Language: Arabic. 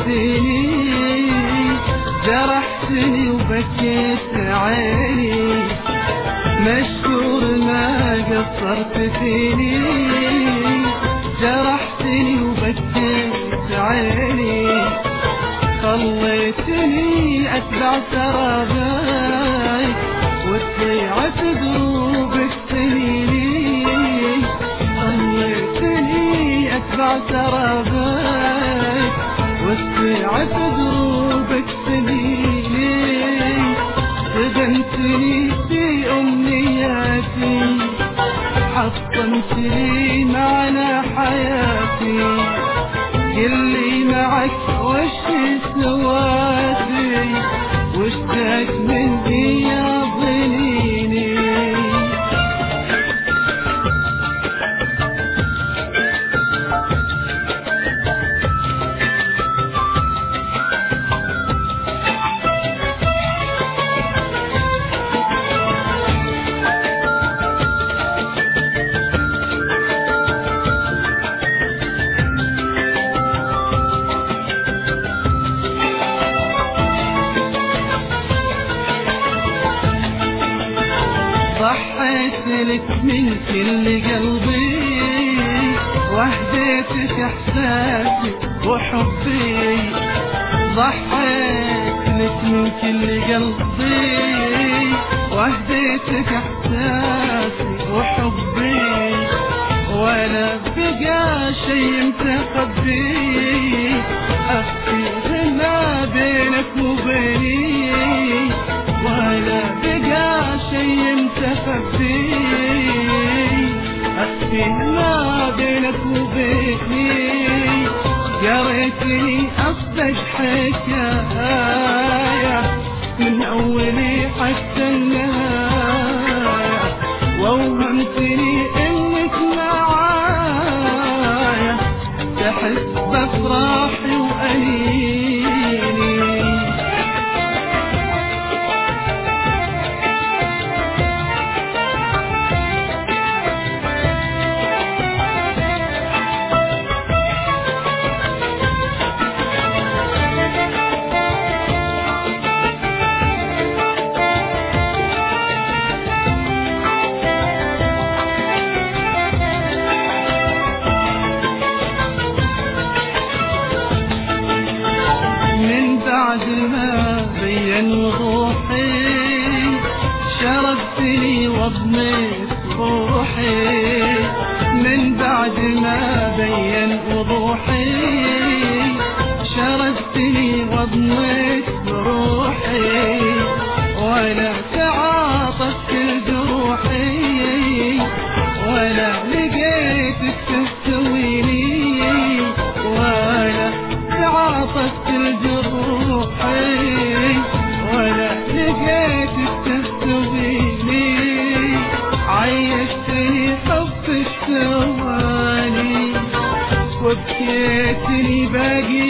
خذلتني جرحتني وبكيت عيني، مشكور ما قصرت فيني، جرحتني وبكيت عيني، خليتني اتبع سرابك وطلعت دروبك سنيني، خليتني اتبع سرابك وطلعت دروبك سنيني، خدمتني في امنياتي، حطمت لي معنى حياتي، قلي معك وش سواتي واشتاق مني يا ظنيني. ضحيت لك من كل قلبي وهديتك احساسي وحبي، ضحيت لك من كل قلبي وهديتك احساسي وحبي، ولا بقى شي متخبي اخفي ما بينك وبيني، ولا بقى شي متخبي اخفي ما بينك وبيني، قريتني اصدق حكايه من اولي حتى النهايه، ووهمتني انك معايا تحس بافراحي وانيني. بعد ما بين وضوحي شربتني وضميت روحي، من بعد ما بين وضوحي شربتني وضميت روحي، ولا تعاطفت جروحي ولا لقيتك تستويني، ولا تعاطفت جروحي ولا لقيتك تستويني، عيشتني حبك ثواني وبكيتني باقي